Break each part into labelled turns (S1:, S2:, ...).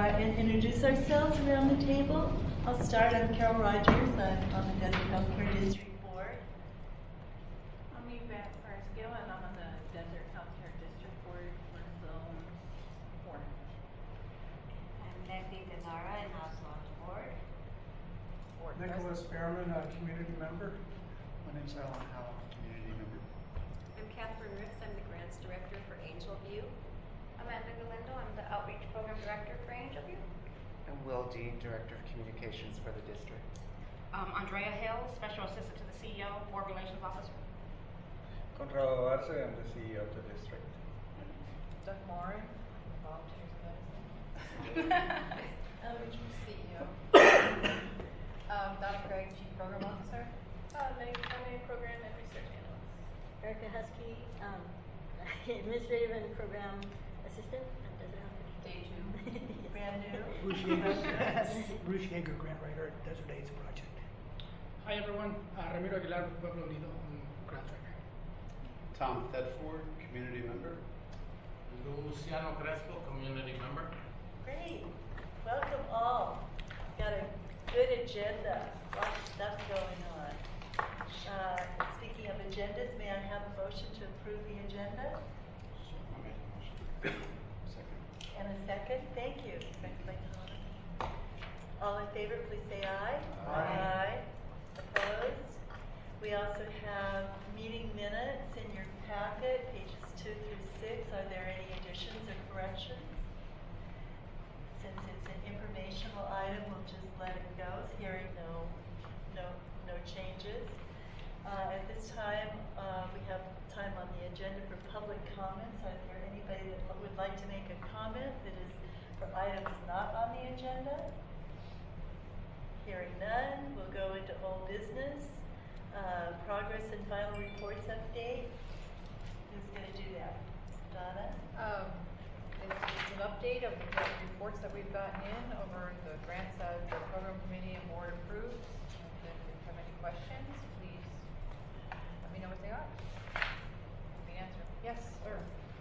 S1: and introduce ourselves around the table. I'll start. I'm Carol Rogers. I'm on the Desert Healthcare District Board.
S2: I'm Yvette Carrasquillo, and I'm on the Desert Healthcare District Board for Zone 4.
S3: I'm Maggie Denara, and also on the board.
S4: Nicholas Behrman, a community member.
S5: My name's Alan Howell, community member.
S6: I'm Catherine Ricks. I'm the grants director for Angel View. Amanda Galindo. I'm the outreach program director for Angel View.
S7: I'm Will Dean, Director of Communications for the district.
S8: Andrea Hill, Special Assistant to the CEO, Board Relations Officer.
S9: Conrado Arce, I'm the CEO of the district.
S2: Doug Morin, Volunteers Medicine. Outreach CEO. Donna Craig, Chief Program Officer. Meg County Program and Research Analyst.
S10: Erica Husky, Administrative and Program Assistant at Desert Healthcare.
S2: Day 2.
S1: Brand new.
S4: Bruce Yeager, grant writer at Desert AIDS Project.
S11: Hi everyone, Ramiro Aguilar, Pueblo Unido, grant writer.
S5: Tom Thetford, community member.
S12: Luciano Crespo, community member.
S1: Great. Welcome all. Got a good agenda. Lots of stuff going on. Speaking of agendas, may I have a motion to approve the agenda?
S5: I made a motion. Second.
S1: And a second? Thank you. Second by Tom. All in favor, please say aye.
S4: Aye.
S1: Opposed? We also have meeting minutes in your packet, pages 2 through 6. Are there any additions or corrections? Since it's an informational item, we'll just let it go. Hearing no changes. At this time, we have time on the agenda for public comments. Is there anybody that would like to make a comment that is for items not on the agenda? Hearing none, we'll go into old business. Progress and final reports update. Who's going to do that? Donna?
S2: It's an update of the reports that we've gotten in over the grants that the program committee and board approved. And if you have any questions, please let me know what they are. The answer. Yes, sir.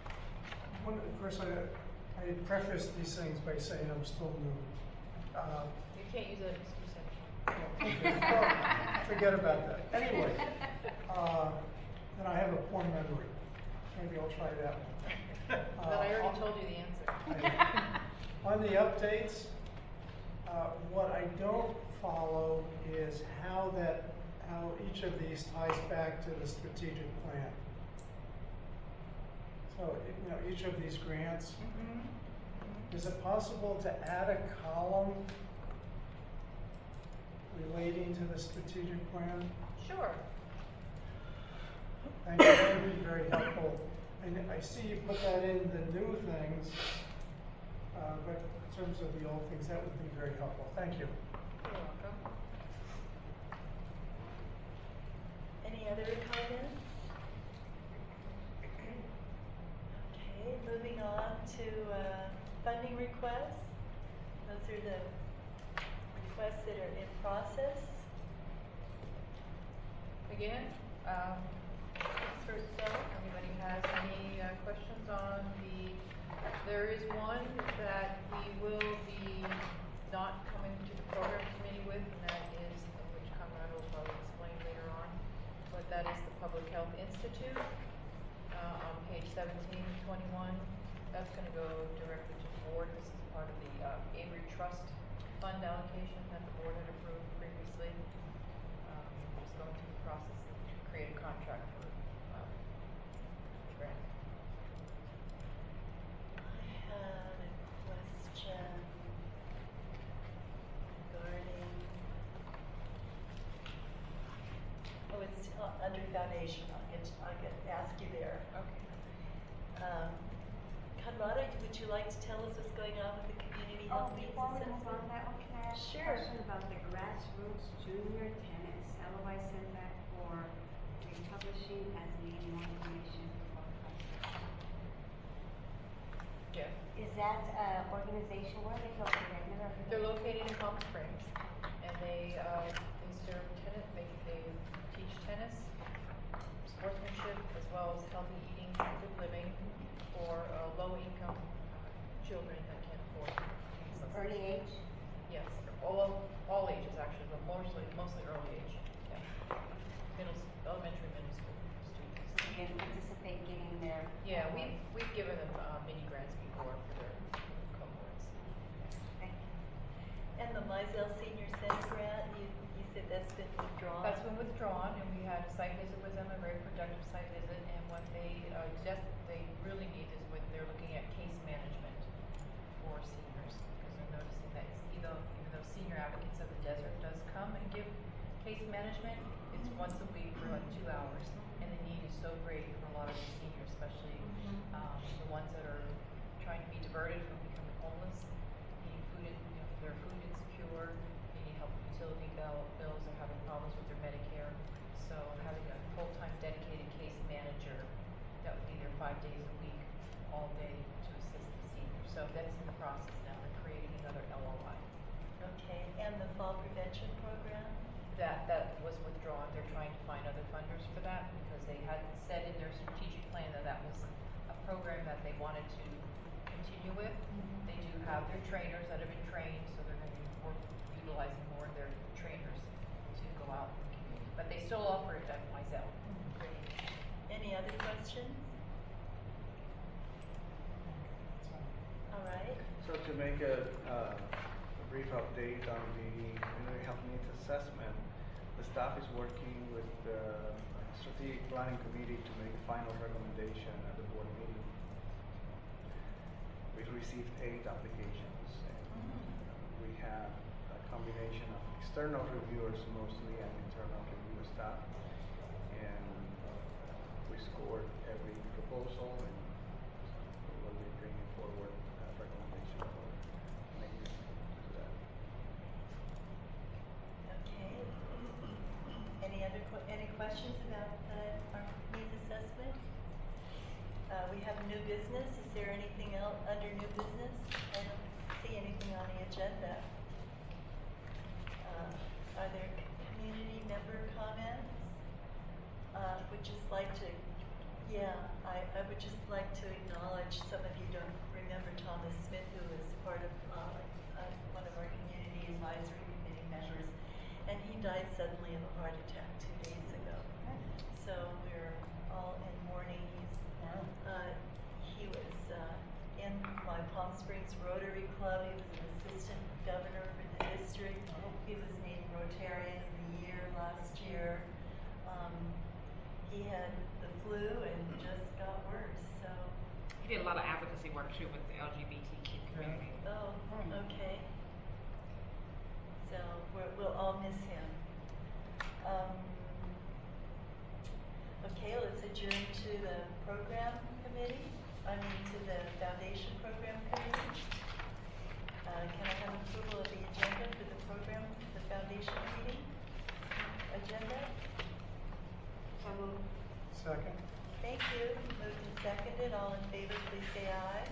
S4: Of course, I prefaced these things by saying I'm still new.
S2: You can't use that excuse
S4: Okay. Well, forget about that. Anyway, and I have a poor memory. Maybe I'll try that one.
S2: But I already told you the answer.
S4: On the updates, what I don't follow is how each of these ties back to the strategic plan. So, each of these grants, is it possible to add a column relating to the strategic plan?
S2: Sure.
S4: Thank you. That would be very helpful. And I see you put that in the new things, but in terms of the old things, that would be very helpful. Thank you.
S2: You're welcome.
S1: Any other comments? Okay, moving on to funding requests. Those are the requests that are in process.
S2: Again, anybody has any questions on there is one that we will be not coming to the program committee with, and that is, which Conrado will probably explain later on, but that is the Public Health Institute on page 1721. That's going to go directly to the board. This is part of the Avery Trust fund allocation that the board had approved previously. Just going through the process to create a contract for the grant.
S1: I had a question regarding, it's under foundation. I'll ask you there.
S2: Okay.
S1: Conrado, would you like to tell us what's going on with the community health needs
S3: Before we move
S1: assessment?
S3: on that one, can I ask
S1: Sure.
S3: a question about the grassroots junior tennis? LOI sent back for republishing as needing more information for
S2: Yeah.
S3: Is that organization, where are they located? I've never heard of
S2: They're
S3: it.
S2: located in Palm Springs, and they serve tennis. They teach tennis, sportsmanship, as well as healthy eating, good living for low-income children that can't afford things like
S3: early age?
S2: Yes, all ages actually, but mostly early age, yeah. Elementary, middle school students.
S3: So you can anticipate getting their.
S2: Yeah, we've given them mini grants before for their cohorts.
S3: Thank you.
S1: And the Mizell Senior Center grant, you said that's been withdrawn?
S2: That's been withdrawn, and we had a site visit with them, a very productive site visit, and what they really need is when they're looking at case management for seniors, because they're noticing that even though Senior Advocates of the Desert does come and give case management, it's once a week for like 2 hours, and the need is so great for a lot of the seniors, especially the ones that are trying to be diverted from becoming homeless, need food, they're food insecure, they need help with utility bills, they're having problems with their Medicare. So having a full-time dedicated case manager that would be there 5 days a week, all day to assist the seniors. So that's in the process now. They're creating another LOI.
S1: Okay, and the fall prevention program?
S2: That was withdrawn. They're trying to find other funders for that because they had said in their strategic plan that was a program that they wanted to continue with. They do have their trainers that have been trained, so they're going to be utilizing more of their trainers to go out in the community. But they still offer it at Mizell.
S1: Great. Any other questions? All right.
S9: So to make a brief update on the community health needs assessment, the staff is working with the strategic planning committee to make final recommendation at the board meeting. We've received 8 applications, and we have a combination of external reviewers mostly and internal review staff, and we scored every proposal, and we'll be bringing forward a recommendation for making to that.
S1: Okay. Any questions about our needs assessment? We have new business. Is there anything else under new business? I don't see anything on the agenda. Are there community member comments? Would just like to, I would just like to acknowledge, some of you don't remember Thomas Smith, who was part of one of our community advisory committee members, and he died suddenly of a heart attack 2 days ago. So we're all in mourning. He was in my Palm Springs Rotary Club. He was an assistant governor for the district. He was named Rotarian of the Year last year. He had the flu and just got worse. So
S8: He did a lot of advocacy work too with the LGBTQ community.
S1: oh, okay. So we'll all miss him. Okay, let's adjourn to the program committee. To the foundation program committee. Can I have approval of the agenda for the program, the foundation meeting agenda?
S3: So moved.
S4: Second?
S1: Thank you. Moved and seconded. All in favor, please say aye.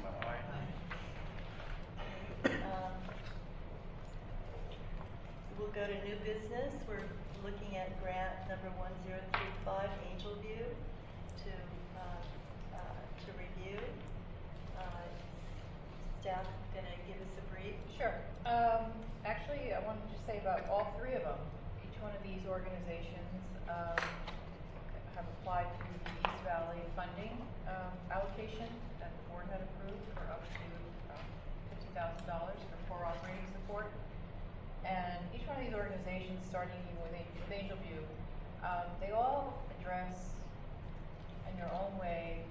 S1: We'll go to new business. We're looking at grant number 1035, Angel View, to review. Staff gonna give us a brief?
S2: Sure. Actually, I wanted to say about all 3 of them. Each one of these organizations have applied to the East Valley funding allocation that the board had approved for up to $50,000 for core operating support. And each one of these organizations, starting with Angel View, they all address in their own way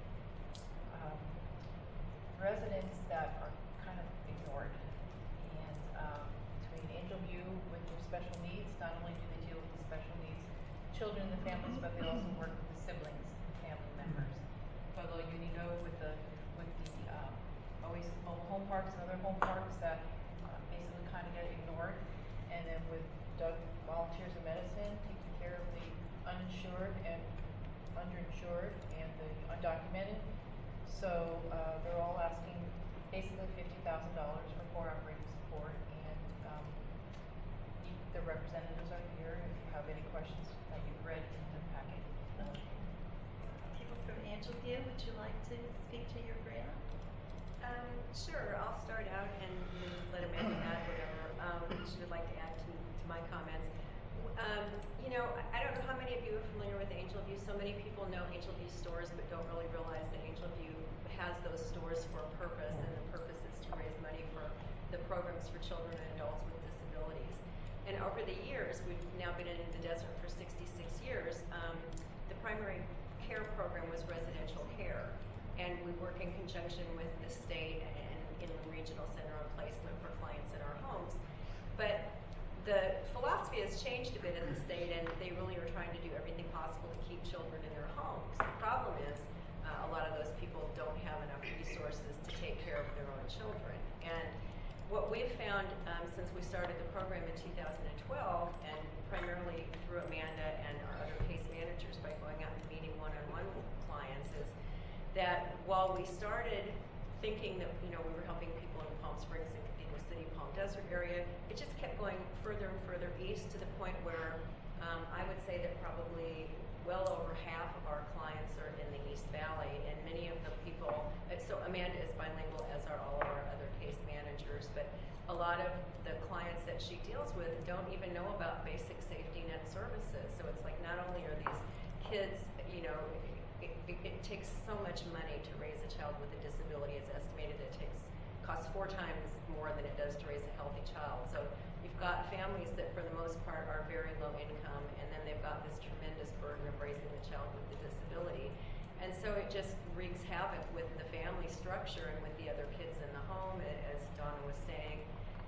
S2: residents that are kind of ignored. And between Angel View with their special needs, not only do they deal with the special needs children in the families, but they also work with the siblings, family members. Pueblo Unido with the Oasis Mobile Home Parks and other home parks that basically kind of get ignored. And then with Doug Volunteers of Medicine, taking care of the uninsured and underinsured and the undocumented. So they're all asking basically $50,000 for core operating support, and the representatives are here if you have any questions that you've read in the packet.
S1: Okay. People from Angel View, would you like to speak to your grant?
S13: Sure, I'll start out and then let
S6: You know, I don't know how many of you are familiar with Angel View. So many people know Angel View stores, but don't really realize that Angel View has those stores for a purpose, and the purpose is to raise money for the programs for children and adults with disabilities. And over the years, we've now been in the desert for 66 years. The primary care program was residential care, and we work in conjunction with the state and in the regional center on placement for clients in our homes. But the philosophy has changed a bit in the state, and they really are trying to do everything possible to keep children in their homes. The problem is a lot of those people don't have enough resources to take care of their own children. And what we've found since we started the program in 2012, and primarily through Amanda and our other case managers by going out and meeting one-on-one with clients, is that while we started thinking that we were helping people in Palm Springs and Cathedral City, Palm Desert area, it just kept going further and further east to the point where I would say that probably well over half of our clients are in the East Valley, and many of the people, so Amanda is bilingual, as are all of our other case managers, but a lot of the clients that she deals with don't even know about basic safety net services. So it's like not only are these kids, it takes so much money to raise a child with a disability. It's estimated that it costs 4 times more than it does to raise a healthy child. So you've got families that for the most part are very low income, and then they've got this tremendous burden of raising the child with the disability. And so it just wreaks havoc with the family structure and with the other kids in the home, as Donna was saying.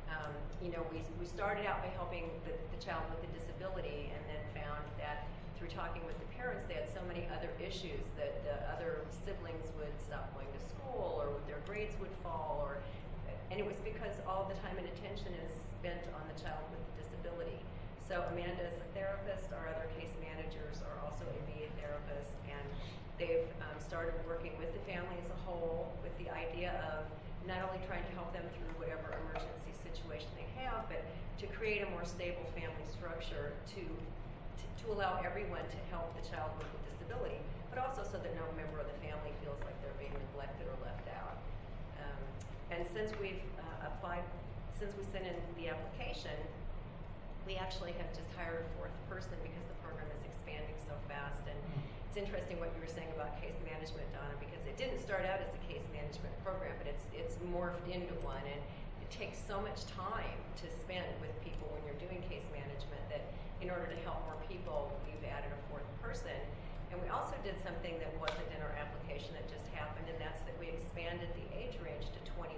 S6: We started out by helping the child with the disability, and then found that through talking with the parents, they had so many other issues that the other siblings would stop going to school, or their grades would fall, and it was because all the time and attention is spent on the child with the disability. So Amanda is a therapist, our other case managers are also ABA therapists, and they've started working with the family as a whole with the idea of not only trying to help them through whatever emergency situation they have, but to create a more stable family structure to allow everyone to help the child with a disability, but also so that no member of the family feels like they're being neglected or left out. And since we've since we sent in the application, we actually have just hired a 4th person because the program is expanding so fast. And it's interesting what you were saying about case management, Donna, because it didn't start out as a case management program, but it's morphed into one, and it takes so much time to spend with people when you're doing case management that in order to help more people, we've added a 4th person. And we also did something that wasn't in our application that just happened, and that's that we expanded the age range to 21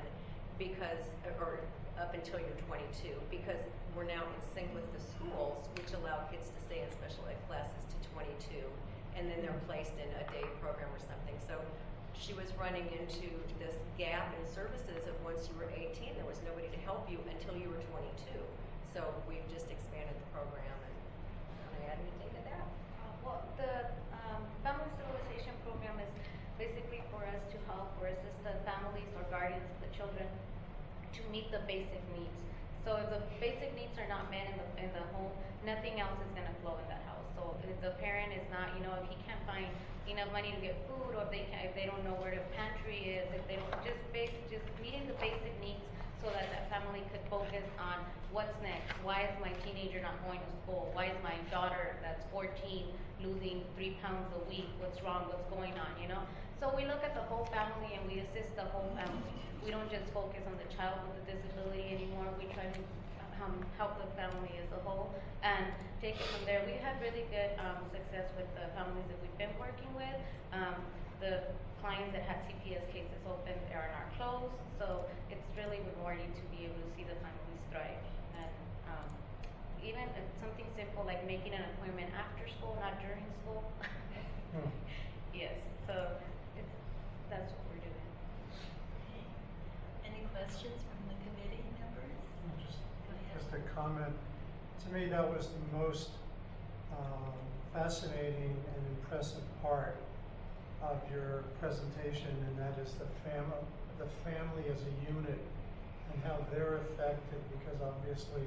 S6: or up until you're 22, because we're now in sync with the schools, which allow kids to stay in special ed classes to 22, and then they're placed in a day program or something. So she was running into this gap in services of once you were 18, there was nobody to help you until you were 22. So we've just expanded the program, and want to add anything to that? Well, the Family Stabilization Program is basically for us to help or assist the families or guardians of the children to meet the basic needs. So if the basic needs are not met in the home, nothing else is going to flow in that house. So if the parent is not, if he can't find enough money to get food, or if they don't know where the pantry is, if they don't just meeting the basic needs, so that family could focus on what's next. Why is my teenager not going to school? Why is my daughter that's 14 losing 3 pounds a week? What's wrong? What's going on? So we look at the whole family, and we assist the whole family. We don't just focus on the child with a disability anymore. We try to help the family as a whole and take it from there. We had really good success with the families that we've been working with. The clients that had CPS cases open, they are not closed. So it's really rewarding to be able to see the families thrive. And even something simple like making an appointment after school, not during school. Yes, so that's what we're doing.
S1: Okay. Any questions from the committee members?
S4: Just a comment. To me, that was the most fascinating and impressive part of your presentation, and that is the family as a unit and how they're affected, because obviously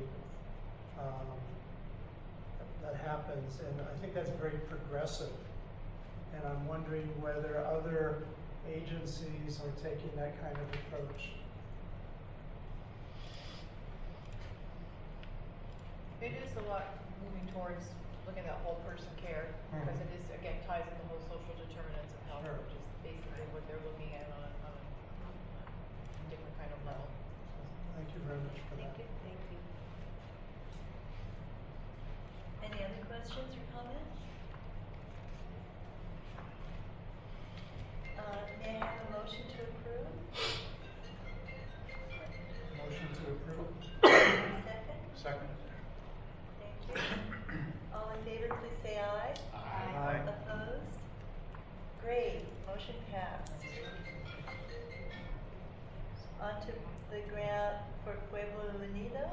S4: that happens, and I think that's very progressive. And I'm wondering whether other agencies are taking that kind of approach.
S2: It is a lot moving towards looking at whole person care, because it is, again, ties in the whole social determinants of health,
S4: Sure.
S2: which is basically what they're looking at on a different kind of level.
S4: Thank you very much for that.
S6: Thank you, thank you.
S1: Any other questions or comments? May I have a motion to approve?
S4: Motion to approve?
S1: Second?
S5: Second.
S1: Thank you. All in favor, please say aye.
S4: Aye.
S1: Opposed? Great, motion passed. On to the grant for Pueblo Unido.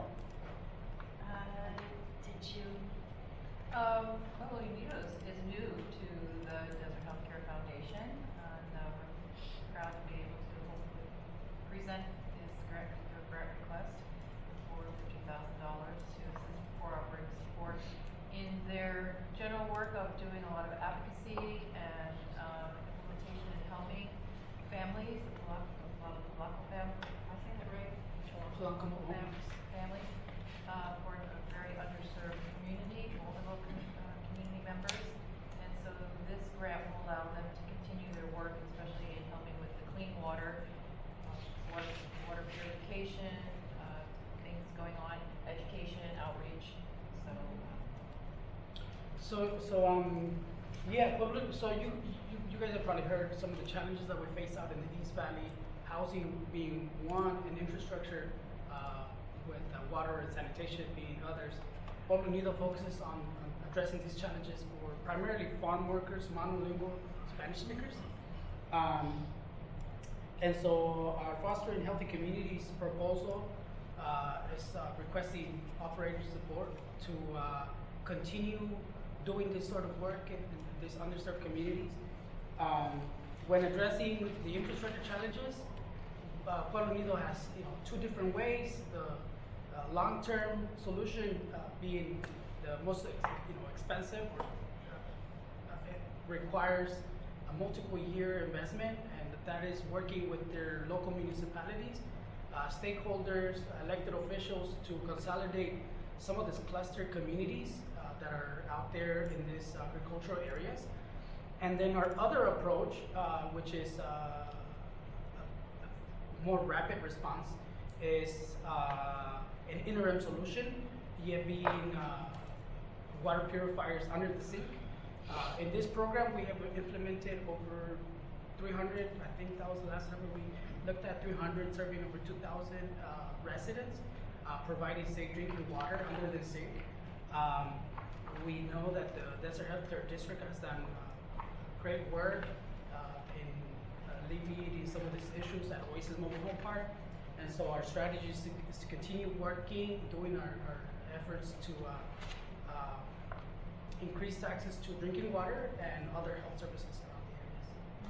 S1: Did you,
S2: Pueblo Unido is new to the Desert Healthcare Foundation, and we're proud to be able to hopefully present this grant request for $50,000 to assist for operating support in their general work of doing a lot of advocacy and implementation and helping families, a lot of Tlaco families, am I saying that right?
S11: Tlaco
S2: Families, for a very underserved community, vulnerable community members. And so this grant will allow them to continue their work, especially in helping with the clean water, water purification, things going on, education, outreach.
S11: Yeah, so you guys have probably heard some of the challenges that we face out in the East Valley, housing being one, and infrastructure with water and sanitation being others. Pueblo Unido focuses on addressing these challenges for primarily farm workers, monolingual Spanish speakers. And so our Fostering Healthy Communities proposal is requesting operator support to continue doing this sort of work in these underserved communities. When addressing the infrastructure challenges, Pueblo Unido has two different ways. The long-term solution being the most expensive, or it requires a multiple-year investment, and that is working with their local municipalities, stakeholders, elected officials to consolidate some of these cluster communities that are out there in these agricultural areas. And then our other approach, which is a more rapid response, is an interim solution, yet being water purifiers under the sink. In this program, we have implemented over 300, I think that was the last number we looked at, 300, serving over 2,000 residents, providing safe drinking water under the sink. We know that the Desert Healthcare District has done great work in alleviating some of these issues at Oasis Mobile Home Park. And so our strategy is to continue working, doing our efforts to increase access to drinking water and other health services around the areas.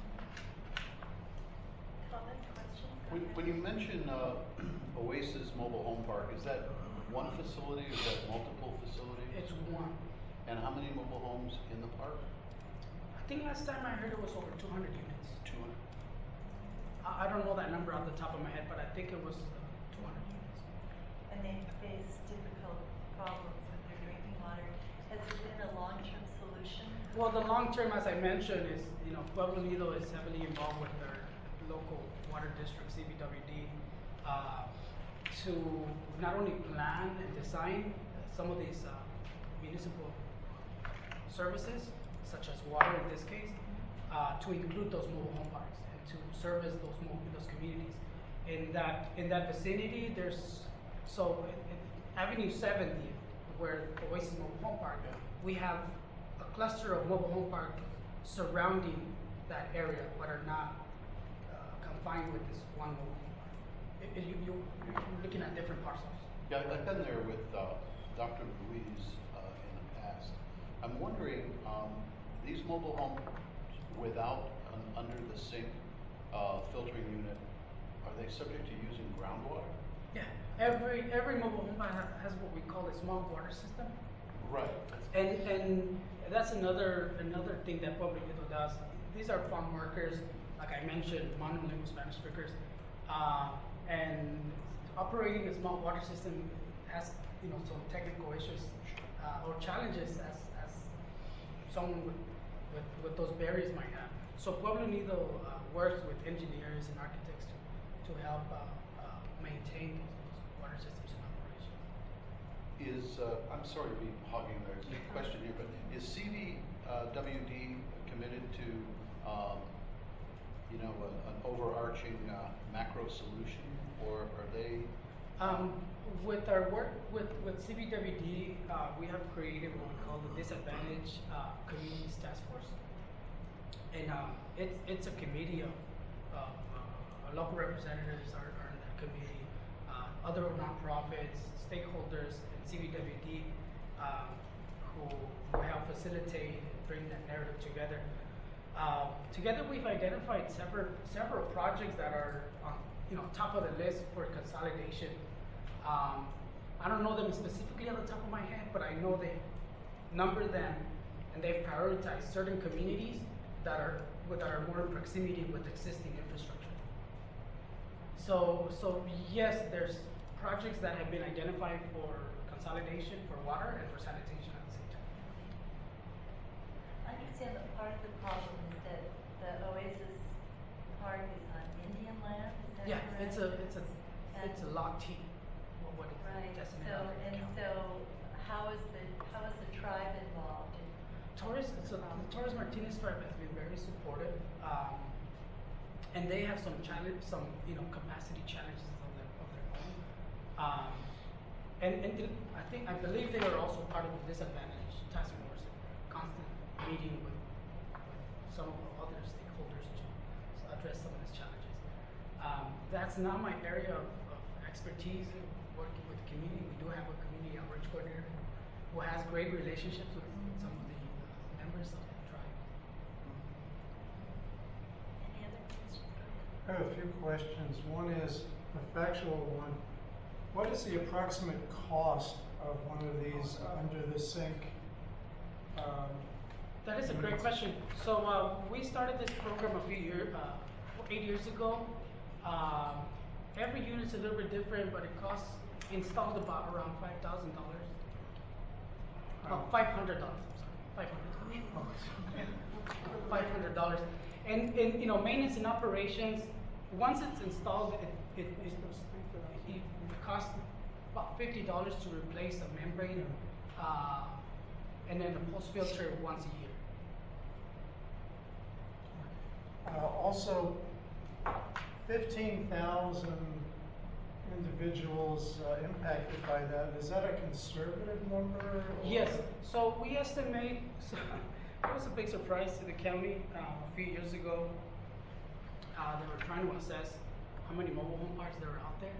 S1: comments, questions?
S5: When you mention Oasis Mobile Home Park, is that one facility or is that multiple facilities?
S11: It's one.
S5: And how many mobile homes in the park?
S11: I think last time I heard it was over 200 units.
S5: 200.
S11: I don't know that number off the top of my head, but I think it was 200 units.
S1: And they face difficult problems with their drinking water. Has there been a long-term solution?
S11: Well, the long term, as I mentioned, is Pueblo Unido is heavily involved with their local water district, CBWD, to not only plan and design some of these municipal services, such as water in this case, to include those mobile home parks and to service those communities. In that vicinity, there's Avenue 70, where Oasis Mobile Home Park, we have a cluster of mobile home park surrounding that area, but are not confined with this one mobile home park. You're looking at different parcels.
S5: Yeah, I've been there with Dr. Ruiz in the past. I'm wondering, these mobile homes without an under the sink filtering unit, are they subject to using groundwater?
S11: Yeah, every mobile home park has what we call a small water system.
S5: Right.
S11: And that's another thing that Pueblo Unido does. These are farm workers, like I mentioned, monolingual Spanish speakers, and operating a small water system has some technical issues or challenges as someone with those barriers might have. So Pueblo Unido works with engineers and architects to help maintain those water systems in operation.
S5: I'm sorry to be hogging the question here, but is CVWD committed to, an overarching macro solution, or are they?
S11: With our work with CVWD, we have created what we call the Disadvantaged Communities Task Force, and it's a committee of local representatives are in that committee, other nonprofits, stakeholders, and CVWD who help facilitate and bring that narrative together. Together, we've identified several projects that are on top of the list for consolidation. I don't know them specifically on the top of my head, but I know they number them and they've prioritized certain communities that are more in proximity with existing infrastructure. So yes, there's projects that have been identified for consolidation for water and for sanitation at the same time.
S1: I understand that part of the problem is that the Oasis Park is on Indian land, is that
S11: Yeah,
S1: correct?
S11: it's a lot T. What it's
S1: Right,
S11: designated
S1: so,
S11: under the
S1: and
S11: county.
S1: so how is the tribe involved in?
S11: The Torres Martinez tribe has been very supportive, and they have some capacity challenges of their own. I believe they are also part of the Disadvantaged Task Force, constant meeting with some of the other stakeholders to address some of these challenges. That's not my area of expertise in working with the community. We do have a community outreach coordinator who has great relationships with some of the members of the tribe.
S1: Any other questions?
S4: I have a few questions. One is a factual one. What is the approximate cost of one of these under the sink?
S11: That is a great question. So we started this program 8 years ago. Every unit's a little bit different, but it costs installed about around $5,000. $500. I'm sorry, $500. And maintenance and operations. Once it's installed, it costs about $50 to replace a membrane, and then a post filter once a year.
S4: Also, 15,000 individuals impacted by that. Is that a conservative number? Or?
S11: Yes. So we estimate. So it was a big surprise to the county a few years ago. They were trying to assess how many mobile home parks there are out there.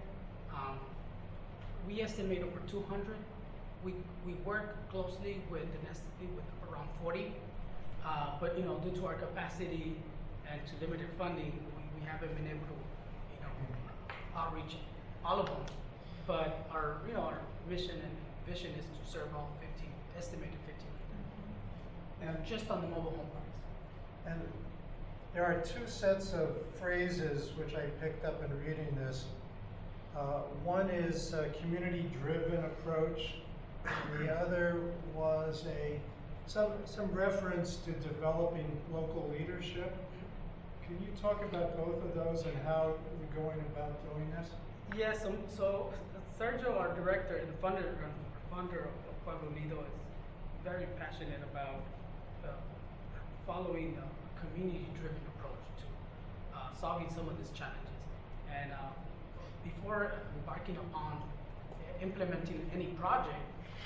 S11: We estimate over 200. We work closely with around 40, but due to our capacity and to limited funding, we haven't been able to outreach all of them. But our mission and vision is to serve all estimated 15,
S4: and
S11: just on the mobile home parks.
S4: And there are two sets of phrases which I picked up in reading this. One is a community-driven approach, and the other was some reference to developing local leadership. Can you talk about both of those and how we're going about doing this?
S11: Yes. So Sergio, our director and founder of Pueblo Unido, is very passionate about following a community-driven approach to solving some of these challenges. And before embarking upon implementing any project,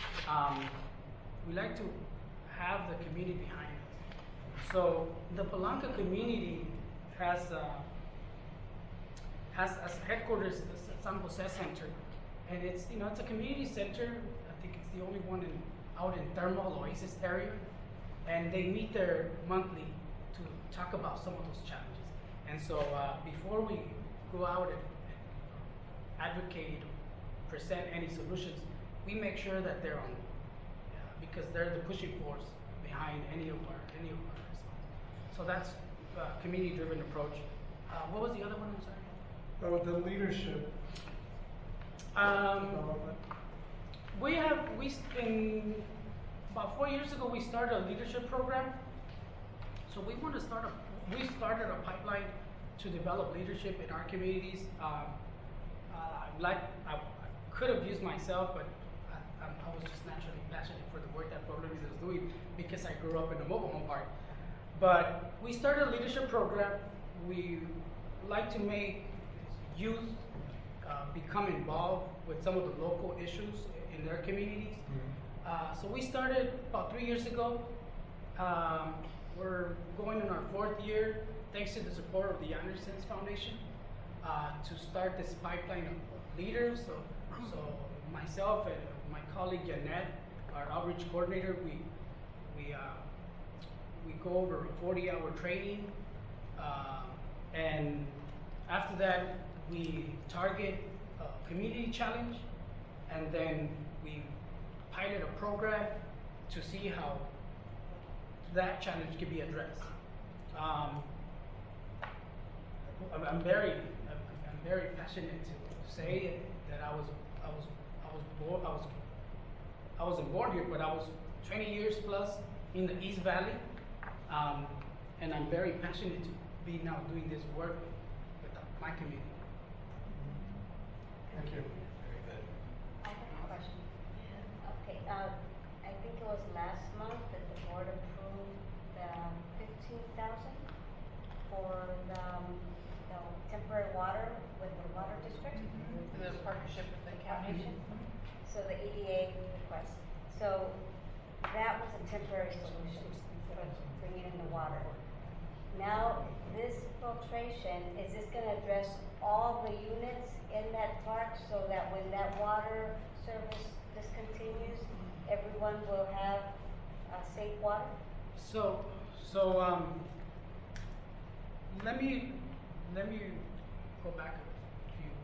S11: we like to have the community behind us. So the Palanca community has as headquarters the San Jose Center, and it's a community center. I think it's the only one out in Thermal Oasis area, and they meet there monthly to talk about some of those challenges. And so before we go out and advocate, present any solutions, we make sure that they're on, because they're the pushing force behind any of our response. So that's community-driven approach. What was the other one? I'm sorry.
S4: Oh, the leadership.
S11: We about 4 years ago, we started a leadership program. So we want to we started a pipeline to develop leadership in our communities. I could have used myself, but I was just naturally passionate for the work that Pueblo Vista is doing because I grew up in a mobile home park. But we started a leadership program. We like to make youth become involved with some of the local issues in their communities. So we started about 3 years ago. We're going in our 4th year, thanks to the support of the Andersons Foundation, to start this pipeline of leaders. So myself and my colleague Janet, our outreach coordinator, we go over a 40-hour training, and after that we target a community challenge, and then we pilot a program to see how that challenge can be addressed. I'm very passionate to say that I wasn't born here, but I was 20 years plus in the East Valley, and I'm very passionate to be now doing this work with my community.
S4: Thank you.
S5: Very good.
S10: I have a question. Okay, I think it was last month that the board approved the $15,000 for the temporary water with the water district.
S2: The partnership with the county.
S10: So the EDA request. So that was a temporary solution for bringing in the water. Now, this filtration, is this gonna address all the units in that park so that when that water service discontinues, everyone will have safe water?
S11: So let me go back a few.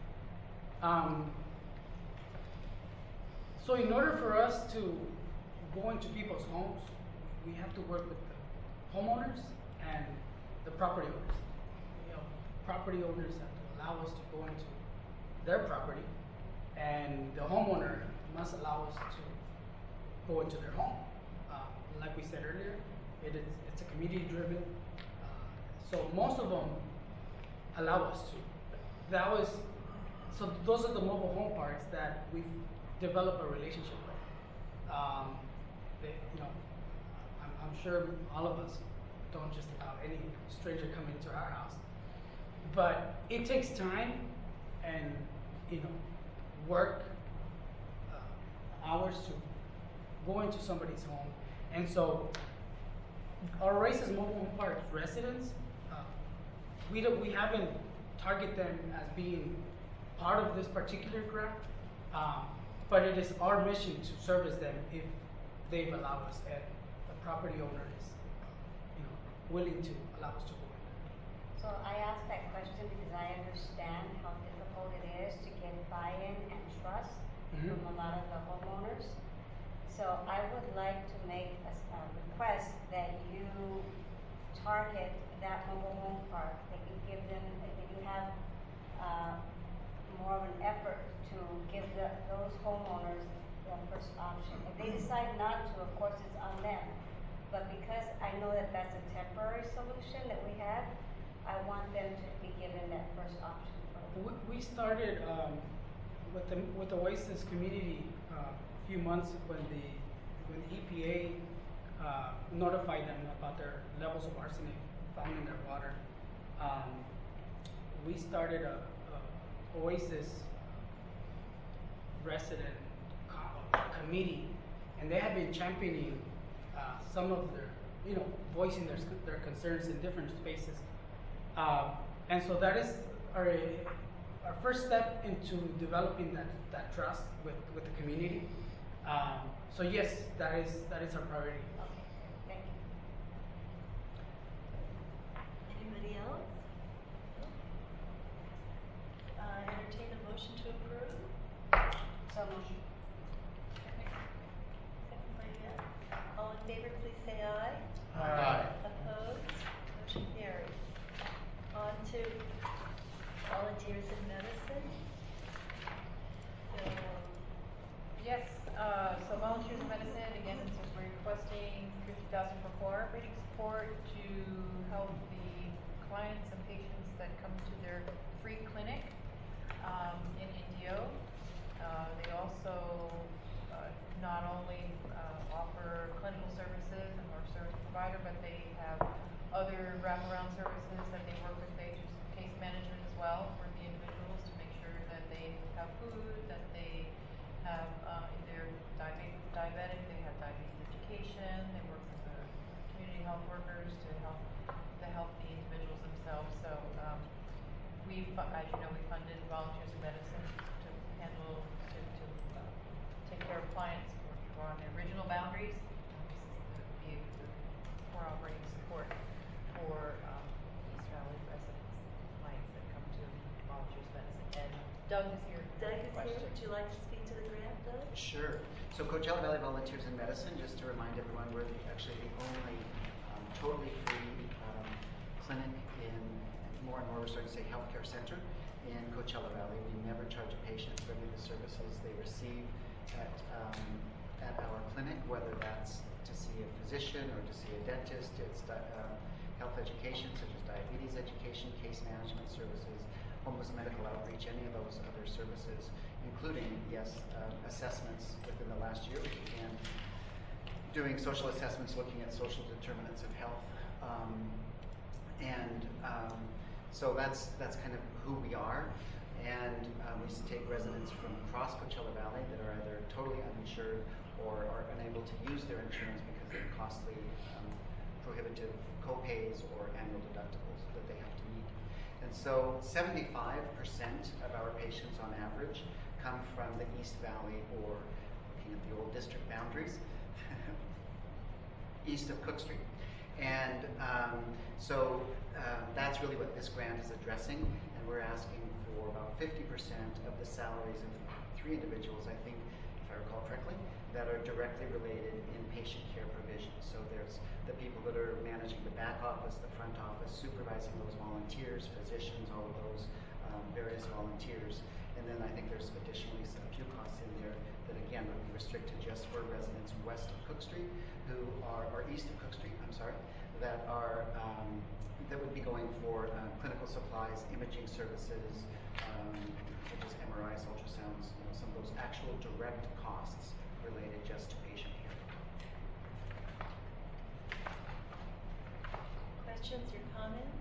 S11: So in order for us to go into people's homes, we have to work with the homeowners and the property owners. You know, property owners have to allow us to go into their property, and the homeowner must allow us to go into their home. Like we said earlier, it's a community-driven. So most of them allow us to. So those are the mobile home parks that we've developed a relationship with. I'm sure all of us don't just allow any stranger coming into our house, but it takes time and work hours to go into somebody's home, and so our Oasis Mobile Home Park residents, we haven't targeted them as being part of this particular grant, but it is our mission to service them if they've allowed us, and the property owner is willing to allow us to go in.
S10: So I asked that question because I understand how difficult it is to get buy-in and trust from a lot of the homeowners. So I would like to make a request that you target that mobile home park, that you give them, that you have more of an effort to give those homeowners the first option. If they decide not to, of course it's on them. But because I know that that's a temporary solution that we have, I want them to be given that first option.
S11: We started with the Oasis community a few months when the EPA notified them about their levels of arsenic found in their water. We started a Oasis resident committee, and they have been championing some of their, voicing their concerns in different spaces. And so that is our first step into developing that trust with the community. So yes, that is our priority.
S10: Okay, thank you.
S1: Anybody else? Entertain a motion to approve?
S10: So motion.
S1: Second by Annette. All in favor, please say aye.
S5: Aye.
S1: Opposed? Motion carries. On to volunteers in medicine.
S2: Yes, so volunteers in medicine, again, this is requesting $50,000 for core operating support to help the clients and patients that come to their free clinic in Indio. They also not only offer clinical services and are a service provider, but they have other wraparound services that they work with. They do case management as well for the individuals to make sure that they have food, that they have, if they're diabetic, they have diabetes education. They work with the community health workers to help the individuals themselves. So as you know, we funded Volunteers in Medicine to handle, to take care of clients who are on the original boundaries. This is the core operating support for East Valley residents, clients that come to Volunteers Medicine. And Doug is here.
S1: Doug is here. Would you like to speak to the grant, Doug?
S7: Sure. So Coachella Valley Volunteers in Medicine, just to remind everyone, we're actually the only totally free clinic in, more and more we're starting to say healthcare center in Coachella Valley. We never charge a patient for any of the services they receive at our clinic, whether that's to see a physician or to see a dentist. It's health education such as diabetes education, case management services, homeless medical outreach, any of those other services, including, yes, assessments within the last year. We began doing social assessments looking at social determinants of health. So that's kind of who we are. And we take residents from across Coachella Valley that are either totally uninsured or are unable to use their insurance because of costly, prohibitive co-pays or annual deductibles that they have to meet. And so 75% of our patients on average come from the East Valley, or looking at the old district boundaries, east of Cook Street. And so that's really what this grant is addressing, and we're asking for about 50% of the salaries of 3 individuals, I think, if I recall correctly, that are directly related in patient care provision. So there's the people that are managing the back office, the front office, supervising those volunteers, physicians, all of those various volunteers. And then I think there's additionally a few costs in there that again would be restricted just for residents west of Cook Street or east of Cook Street, I'm sorry, that are that would be going for clinical supplies, imaging services, such as MRIs, ultrasounds, some of those actual direct costs related just to patient care.
S1: Questions or comments?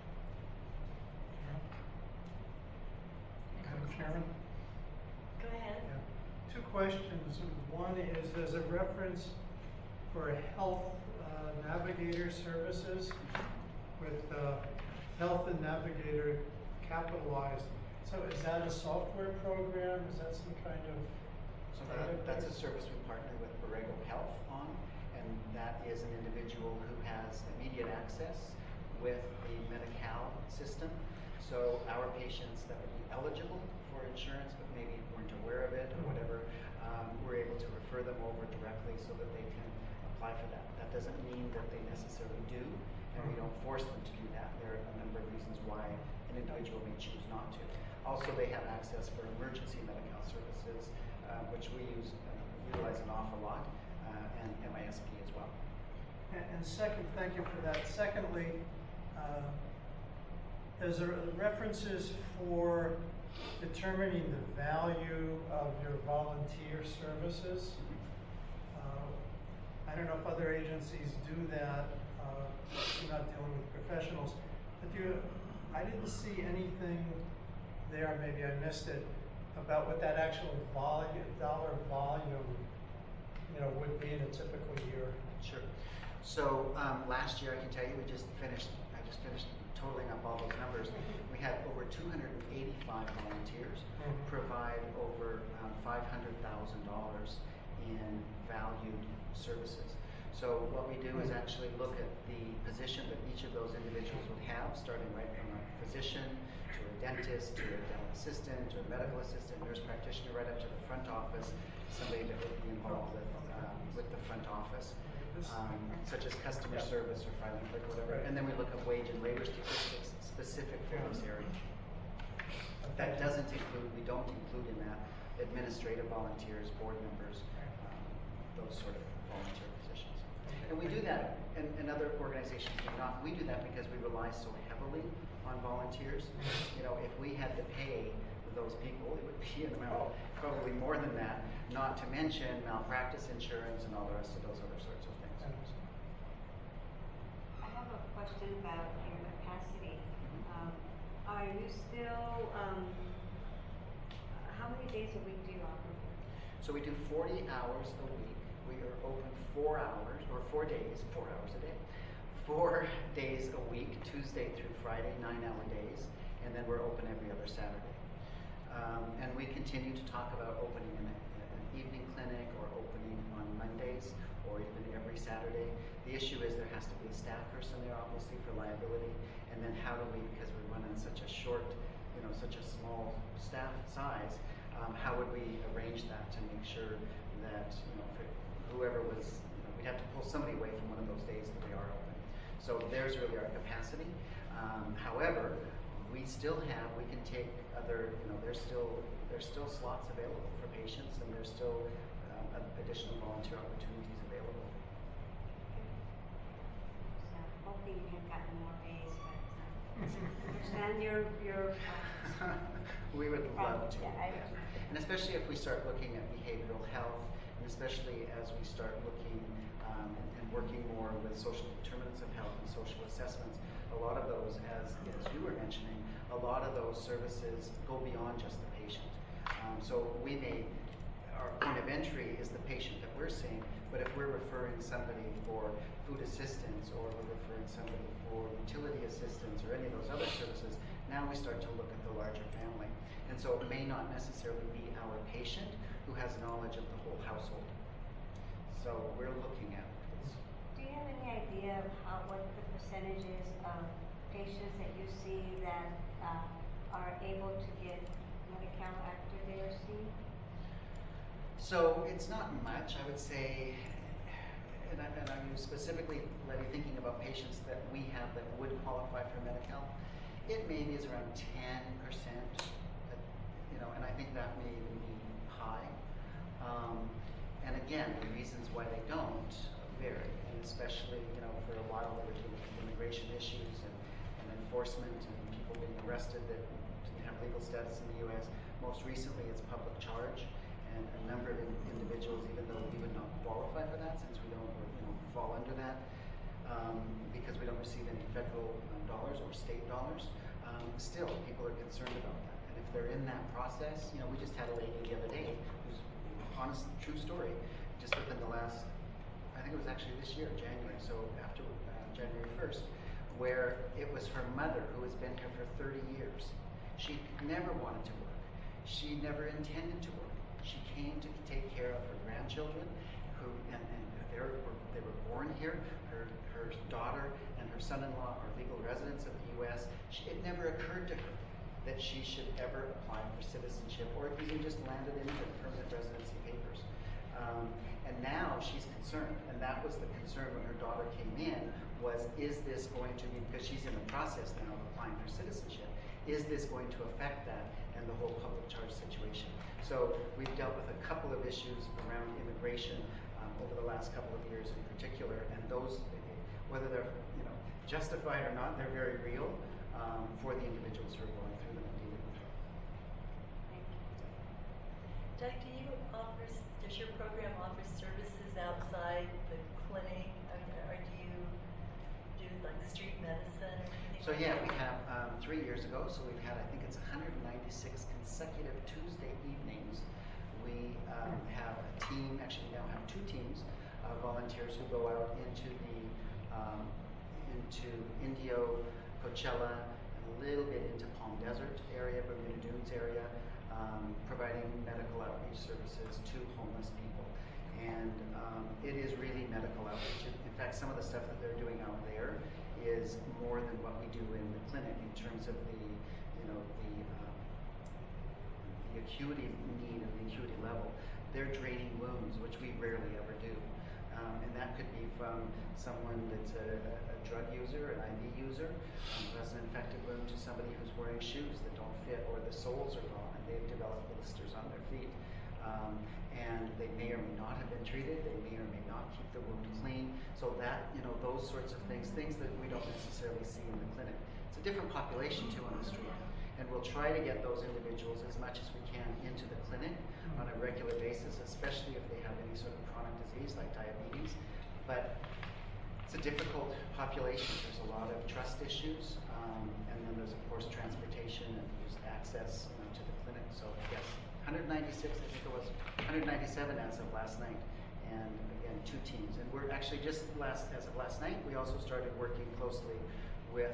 S4: Madam Chairman?
S1: Go ahead.
S4: Yeah. 2 questions. One is, there's a reference for health navigator services with Health and Navigator capitalized. So is that a software program? Is that some kind of...
S7: So that's a service we partner with Borrego Health on, and that is an individual who has immediate access with the Medi-Cal system. So our patients that would be eligible for insurance but maybe weren't aware of it or whatever, we're able to refer them over directly so that they can apply for that. That doesn't mean that they necessarily do, and we don't force them to do that. There are a number of reasons why an individual may choose not to. Also, they have access for emergency Medi-Cal services, which we utilize an awful lot, and MISP as well.
S4: And second, thank you for that. Secondly, there's references for determining the value of your volunteer services. I don't know if other agencies do that. I'm not dealing with professionals, but I didn't see anything there, maybe I missed it, about what that actual dollar volume, would be in a typical year.
S7: Sure. So last year, I can tell you, I just finished totaling up all those numbers. We had over 285 volunteers provide over $500,000 in valued services. So what we do is actually look at the position that each of those individuals would have, starting right from a physician to a dentist to a dental assistant to a medical assistant, nurse practitioner, right up to the front office, somebody that would be involved with the front office, such as customer service or filing clerk, whatever. And then we look at wage and labor statistics specific for this area. That doesn't include, we don't include in that administrative volunteers, board members, those sort of volunteer positions. And we do that, and other organizations do not. We do that because we rely so heavily on volunteers. You know, if we had to pay those people, it would be an amount probably more than that, not to mention malpractice insurance and all the rest of those other sorts of things.
S3: I have a question about your capacity. Are you still, how many days a week do you offer?
S7: So we do 40 hours a week. We are open 4 hours, or 4 days, 4 hours a day. 4 days a week, Tuesday through Friday, 9-hour days, and then we're open every other Saturday. And we continue to talk about opening an evening clinic or opening on Mondays or even every Saturday. The issue is there has to be a staff person there, obviously, for liability. And then how do we, because we're running such a short, you know, such a small staff size, how would we arrange that to make sure that, you know, if whoever was, you know, we'd have to pull somebody away from one of those days that we are open. So there's really our capacity. However, we can take other, you know, there's still slots available for patients, and there's still additional volunteer opportunities available.
S3: So hoping you had gotten more days, but understand your
S7: We would love to.
S3: Yeah,
S7: And especially if we start looking at behavioral health, and especially as we start looking and working more with social determinants of health and social assessments, a lot of those, as you were mentioning, a lot of those services go beyond just the patient. So our point of entry is the patient that we're seeing, but if we're referring somebody for food assistance, or we're referring somebody for utility assistance, or any of those other services, now we start to look at the larger family. And so it may not necessarily be our patient who has knowledge of the whole household. So we're looking at this.
S3: Do you have any idea of what the percentage is of patients that you see that are able to get Medi-Cal after they are seen?
S7: So it's not much, I would say, and I'm specifically thinking about patients that we have that would qualify for Medi-Cal. It maybe is around 10%, you know, and I think that may even be high. And again, the reasons why they don't vary, and especially, you know, for a while they were dealing with immigration issues and enforcement and people being arrested that didn't have legal status in the U.S. Most recently, it's public charge, and a number of individuals, even though we would not qualify for that since we don't, you know, fall under that, because we don't receive any federal dollars or state dollars, still people are concerned about that. And if they're in that process, you know, we just had a lady the other day who's honest, true story, just within the last, I think it was actually this year, January, so after January 1st, where it was her mother who has been here for 30 years. She never wanted to work. She never intended to work. She came to take care of her grandchildren, and they were born here. Her daughter and her son-in-law are legal residents of the U.S. It never occurred to her that she should ever apply for citizenship or even just landed into permanent residency papers. And now she's concerned, and that was the concern when her daughter came in, was, is this going to be, because she's in the process now of applying for citizenship, is this going to affect that and the whole public charge situation? So we've dealt with a couple of issues around immigration over the last couple of years in particular, and those, whether they're, you know, justified or not, they're very real for the individuals who are going through them and dealing with them.
S3: Thank you.
S1: Doug, does your program offer services outside the clinic, or do you do like street medicine or anything?
S7: So yeah, we have 3 years ago, so we've had, I think it's 196 consecutive Tuesday evenings. We have a team, actually we now have 2 teams of volunteers who go out into Indio, Coachella, and a little bit into Palm Desert area, Bermuda Dunes area, providing medical outreach services to homeless people. And it is really medical outreach. In fact, some of the stuff that they're doing out there is more than what we do in the clinic in terms of the acuity need and the acuity level. They're draining wounds, which we rarely ever do. And that could be from someone that's a drug user, an IV user, who has an infected wound, to somebody who's wearing shoes that don't fit or the soles are gone and they've developed blisters on their feet. And they may or may not have been treated, they may or may not keep the wound clean. So that, you know, those sorts of things that we don't necessarily see in the clinic. It's a different population too on the street. And we'll try to get those individuals as much as we can into the clinic on a regular basis, especially if they have any sort of chronic disease like diabetes. But it's a difficult population. There's a lot of trust issues, and then there's of course transportation and just access, you know, to the clinic. So yes, 196, I think it was 197 as of last night, and again 2 teams. And we're actually as of last night, we also started working closely with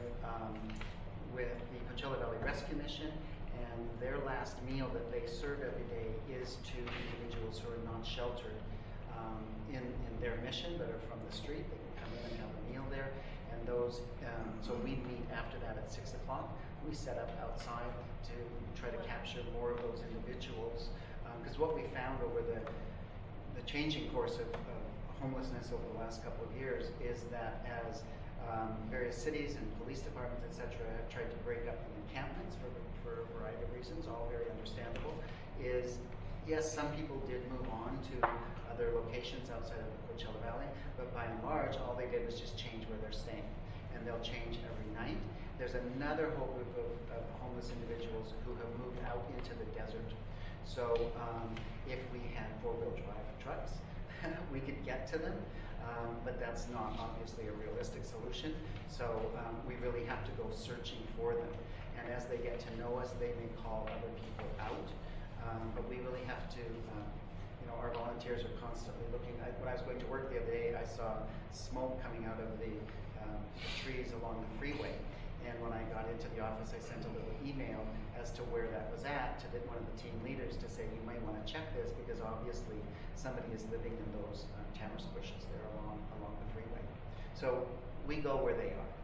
S7: the Coachella Valley Rescue Mission, and their last meal that they serve every day is to individuals who are not sheltered in their mission, that are from the street. They can come in and have a meal there, and those. So we meet after that at 6 o'clock. We set up outside to try to capture more of those individuals, because what we found over the changing course of homelessness over the last couple of years is that as various cities and police departments, etc., have tried to break up the encampments for a variety of reasons, all very understandable, is yes, some people did move on to other locations outside of the Coachella Valley, but by and large, all they did was just change where they're staying, and they'll change every night. There's another whole group of homeless individuals who have moved out into the desert. So if we had 4-wheel drive trucks, we could get to them. But that's not obviously a realistic solution. So we really have to go searching for them. And as they get to know us, they may call other people out. But we really have to, you know, our volunteers are constantly looking. When I was going to work the other day, I saw smoke coming out of the trees along the freeway. And when I got into the office, I sent a little email as to where that was at to one of the team leaders to say, you might want to check this, because obviously somebody is living in those tamarisk bushes there along the freeway. So we go where they are.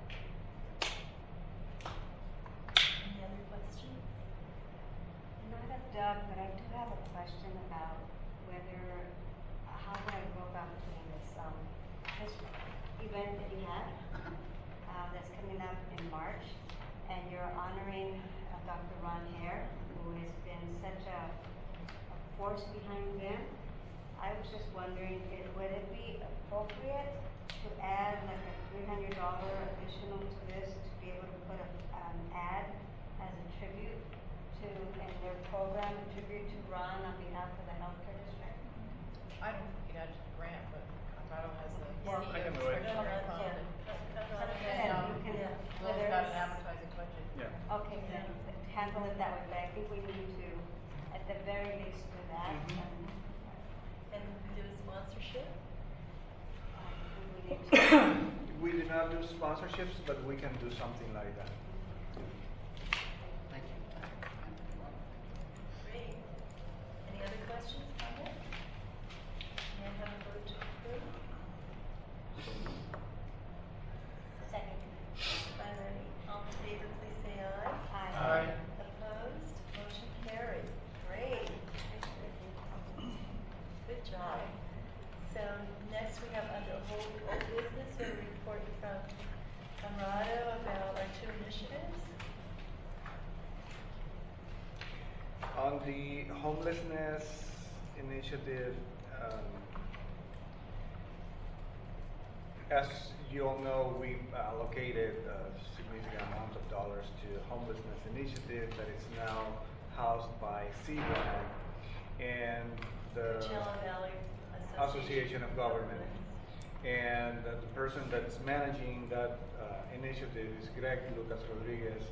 S1: Any other questions?
S3: Not of Doug, but I do have a question about how would I go about doing this event that you have that's coming up in March, and you're honoring Dr. Ron Hare, who has been such a force behind them. I was just wondering, would it be appropriate to add like a $300 additional to this to be able to put an ad as a tribute to, and their program, a tribute to Ron on behalf of the healthcare district?
S2: I don't think it adds to the grant, but Conrado has the
S1: Yeah.
S9: I can do it.
S2: We'll have an advertising budget.
S9: Yeah.
S3: Okay, then handle it that way, but I think we need to, at the very least, do that.
S1: And do a sponsorship?
S3: I think we need to.
S9: We do not do sponsorships, but we can do something like that.
S7: Thank you.
S1: Great. Any other questions, comments? May I have a vote to approve?
S3: Second.
S1: By Lenny. All in favor, please say aye.
S3: Aye.
S1: Opposed? Motion carried. Great. Good job. So next we have under old business, a report from Conrado about our 2 initiatives.
S9: On the homelessness initiative, as you all know, we allocated a significant amount of dollars to homelessness initiative that is now housed by CBAG and the
S1: Coachella Valley
S9: Association of Government. And the person that's managing that initiative is Greg Lucas Rodriguez.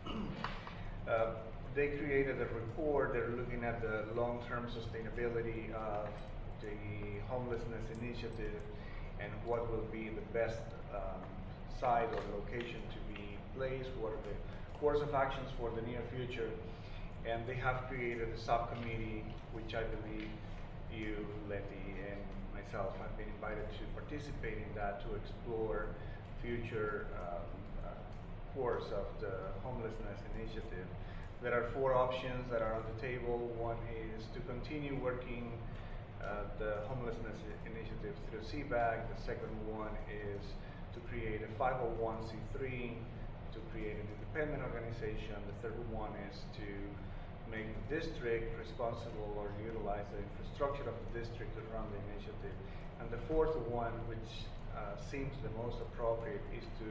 S9: They created a report. They're looking at the long-term sustainability of the homelessness initiative and what will be the best site or location to be placed, what are the course of actions for the near future. And they have created a subcommittee, which I believe you, Letty, and myself have been invited to participate in that, to explore future course of the homelessness initiative. There are 4 options that are on the table. One is to continue working the homelessness initiative through CBAG. The second one is to create a 501c3, to create an independent organization. The third one is to make the district responsible or utilize the infrastructure of the district to run the initiative. And the fourth one, which seems the most appropriate, is to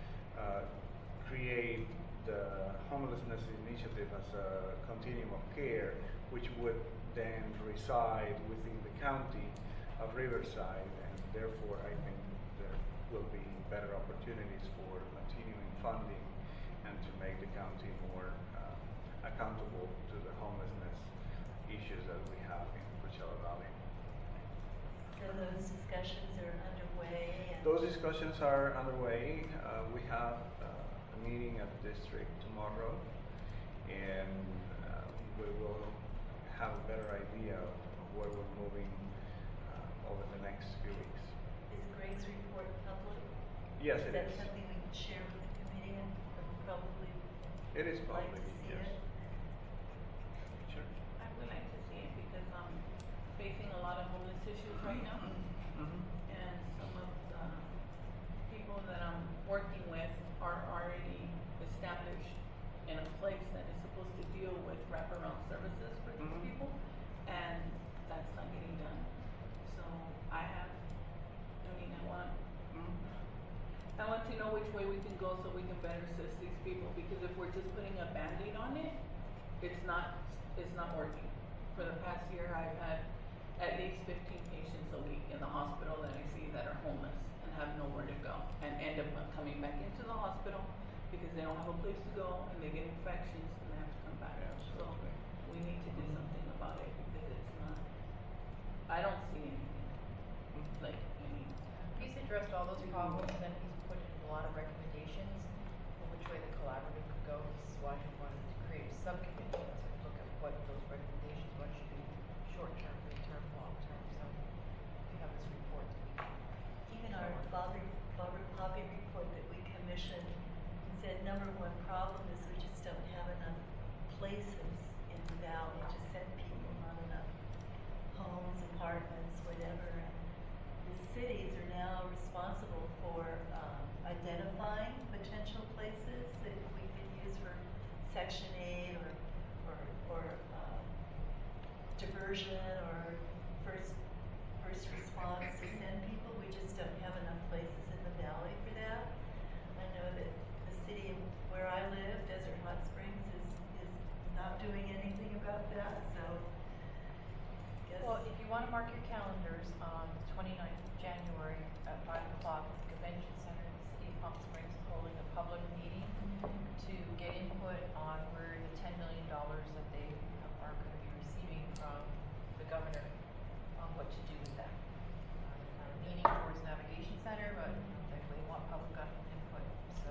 S9: create the homelessness initiative as a continuum of care, which would then reside within the county of Riverside, and therefore I think there will be better opportunities for continuing funding and to make the county more accountable to the homelessness issues that we have in Coachella Valley.
S1: So those discussions are underway and.
S9: Those discussions are underway. We have a meeting at the district tomorrow, and we will have a better idea of where we're moving over the next few weeks.
S1: Is Greg's report public?
S9: Yes, it
S1: Is that
S9: is.
S1: something we can share with the committee and probably
S9: It is
S1: like
S9: public,
S1: to see
S9: yes.
S1: it?
S9: Sure.
S13: I would like to see it because I'm facing a lot of homeless issues right now. And some of the people that I'm working with are already established in a place that is supposed to deal with wraparound services for these people, and that's not getting done. So I want to know which way we can go so we can better assist these people, because if we're just putting a Band-Aid on it, it's not working. For the past year, I've had at least 15 patients a week in the hospital that I see that are homeless and have nowhere to go, and end up coming back into the hospital because they don't have a place to go, and they get infections and they have to come back. So we need to do something about it because it's not. I don't see anything like any.
S2: He's addressed all those problems, and then he's put in a lot of recommendations for which way the collaborative could go. This is why he wanted to create a subcommittee to look at what those recommendations, what should be short-term, mid-term, long-term. So we have this report to be.
S1: Even our Bobby report that we commissioned said number one problem is we just don't have enough places in the valley to send people, not enough homes, apartments, whatever. And the cities are now responsible for identifying potential places that we could use for Section 8 or diversion or first response to send people. We just don't have enough places in the valley for that. I know that the city where I live, Desert Hot Springs, is not doing anything about that, so I guess.
S2: Well, if you want to mark your calendars on the 29th of January at 5 o'clock at the Convention Center in the city of Palm Springs, holding a public meeting to get input on where the $10 million that they are going to be receiving from the governor on what to do with that. They're leaning towards Navigation Center, but they want public input. So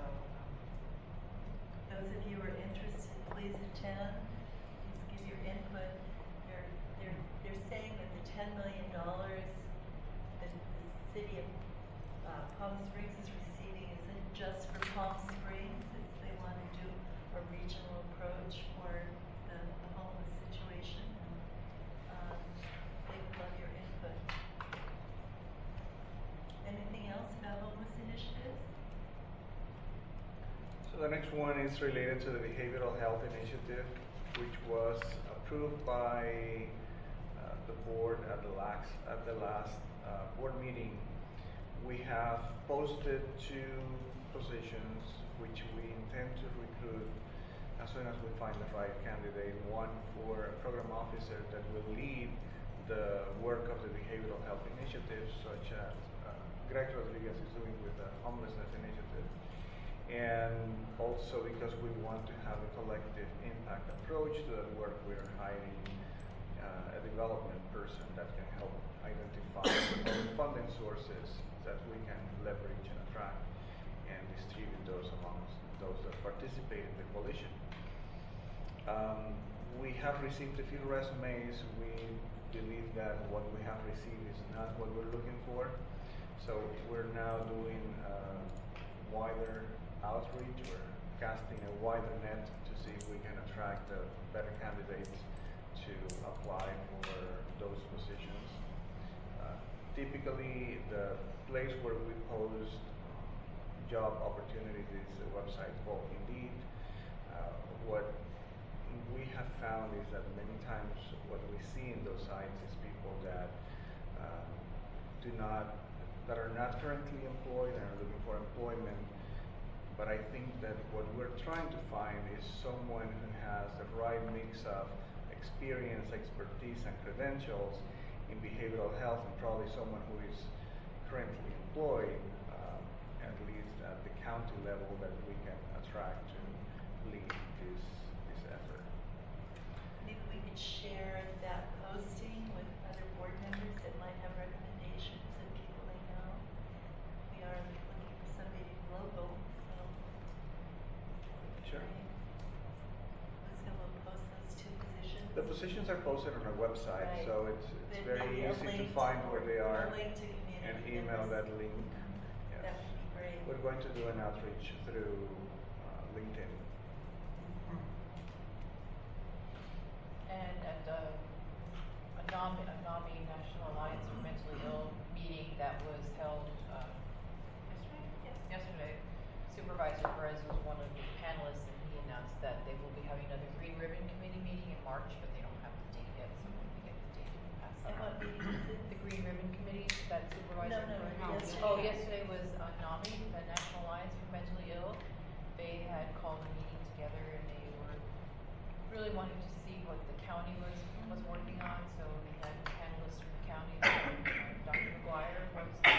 S1: Those of you who are interested, please attend. Please give your input. They're saying that the $10 million that the city of Palm Springs is receiving isn't just for Palm Springs. They want to do a regional approach for the homeless situation. And they would love your input. Anything else about homeless initiatives?
S9: So the next one is related to the Behavioral Health Initiative, which was approved by the board at the last board meeting. We have posted 2 positions which we intend to recruit as soon as we find the right candidate. One for a program officer that will lead the work of the Behavioral Health Initiative, such as Greg Rodriguez is doing with the Homelessness Initiative. And also because we want to have a collective impact approach to that work, we're hiring a development person that can help identify funding sources that we can leverage and attract and distribute those amongst those that participate in the coalition. We have received a few resumes. We believe that what we have received is not what we're looking for. So we're now doing wider outreach. We're casting a wider net to see if we can attract better candidates to apply for those positions. Typically, the place where we post job opportunities is a website called Indeed. What we have found is that many times what we see in those sites is people that that are not currently employed and are looking for employment. But I think that what we're trying to find is someone who has the right mix of experience, expertise, and credentials in behavioral health, and probably someone who is currently employed, at least at the county level, that we can attract to lead this effort.
S1: Maybe we could share that posting with other board members that might have recommendations and people they know. We are looking for somebody local, so.
S9: Sure.
S1: Right. So we'll post those two positions.
S9: The positions are posted on our website,
S1: Right.
S9: so it's
S1: Then
S9: very
S1: maybe a
S9: easy to
S1: link
S9: find where they
S1: or
S9: are
S1: a link to
S9: and
S1: community
S9: email
S1: members.
S9: that link. Yes.
S1: That would be great.
S9: We're going to do an outreach through LinkedIn.
S2: And at the ANAMI National Alliance for Mentally Ill meeting that was held yesterday, Supervisor Perez was one of the panelists, and he announced that they will be having another Green Ribbon Committee meeting in March, but they don't have the date yet, so when we get the date, we'll pass that
S1: And what
S2: on.
S1: meeting is it?
S2: The Green Ribbon Committee that Supervisor
S1: No,
S2: Perez.
S1: yesterday.
S2: Oh, yesterday was NAMI, the National Alliance for Mentally Ill. They had called a meeting together, and they were really wanting to see what the county was working on, so we had panelists from the county. Dr. McGuire was